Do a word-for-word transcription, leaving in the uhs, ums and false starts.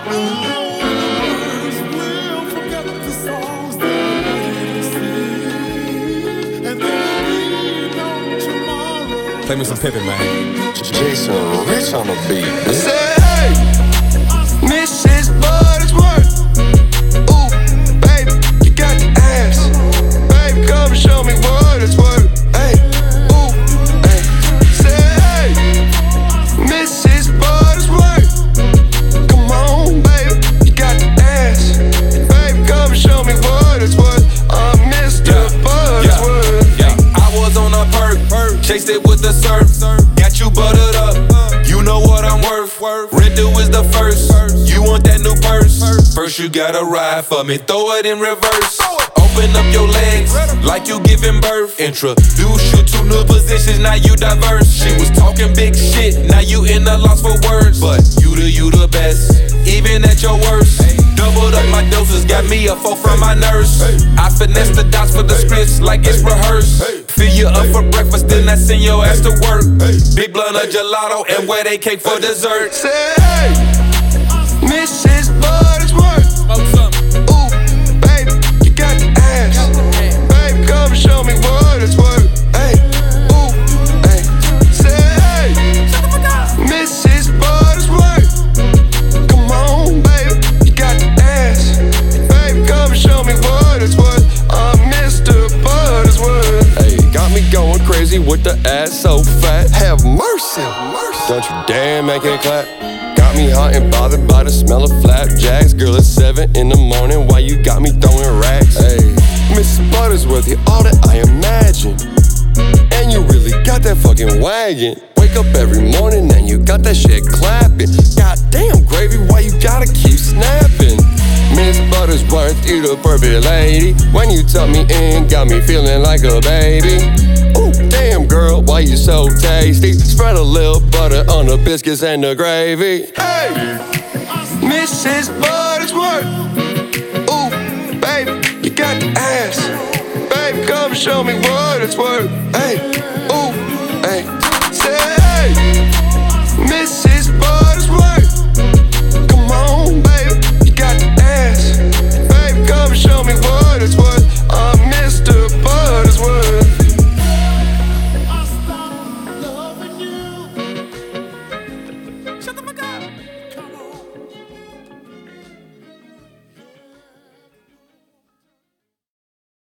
Play me some Pippin, man. Jason Rich on the beat. I said, hey, Missus Buttersworth. Ooh, baby, you got the ass. Baby, come and show me what it's worth. Hey, ooh, hey. Said, hey, Missus Buttersworth. Come on, baby, you got the ass. Baby, come and show me what it's worth. I'm Mister Yeah, Buttersworth. Yeah, yeah, I was on a perk, perk. Chased it with the surf. Got you buttered up. You know what I'm worth. Rendu is the first. You want that new purse? First you gotta ride for me. Throw it in reverse. Open up your legs like you giving birth. Introduce you to new positions. Now you diverse. She was talking big shit. Now you in the loss for words. But you the you the best. Even at your worst. Doubled up my doses. Got me a four from my nurse. I finesse the dots for the scripts like it's rehearsed. Fill you up for breakfast, then I send your ass to work. Big blunt of gelato and wear they cake for dessert. Say, hey, Missus Buttersworth. Ooh, baby, you got the ass. Baby, come and show me what it's worth. Hey, ooh, hey. Say, hey, Missus Buttersworth. Come on, baby, you got the ass. Baby, come and show me what it's worth. I'm Mister Buttersworth. Hey, got me going crazy with the ass so fat. Have mercy, mercy. Don't you dare make it clap. Got me hot and bothered by the smell of flapjacks. Girl, it's seven in the morning. Why you got me throwing racks? Hey, Missus Buttersworth, you're all that I imagine. And you really got that fucking wagon. Wake up every morning and you got that shit clapping. Goddamn gravy, why you gotta keep snapping? Miss Buttersworth, you the perfect lady. When you tuck me in, got me feeling like a baby. Ooh, damn girl, why you so tasty? Spread a little butter on the biscuits and the gravy. Hey, Missus Buttersworth. Ooh, baby, you got the ass. Baby, come and show me what it's worth. Hey, ooh.